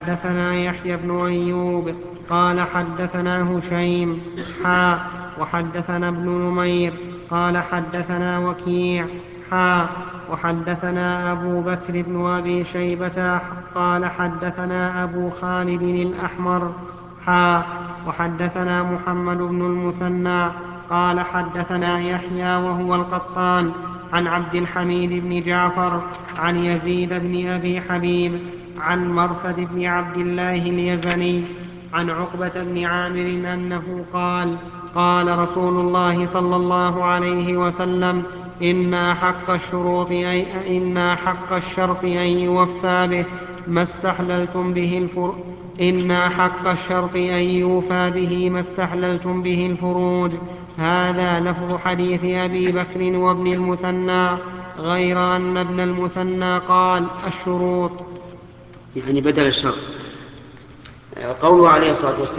حدثنا يحيى بن أيوب قال حدثنا هشيم وحدثنا ابن نمير قال حدثنا وكيع وحدثنا أبو بكر بن أبي شيبة قال حدثنا أبو خالد الأحمر وحدثنا محمد بن المثنى قال حدثنا يحيى وهو القطان عن عبد الحميد بن جعفر عن يزيد بن أبي حبيب عن مرثد بن عبد الله اليزني عن عقبة بن عامر أنه قال قال رسول الله صلى الله عليه وسلم إن أحق الشرط أن يوفى به ما استحللتم به الفروج. هذا لفظ حديث أبي بكر وابن المثنى، غير أن ابن المثنى قال الشروط، يعني بدل الشرط. قوله عليه الصلاة والسلام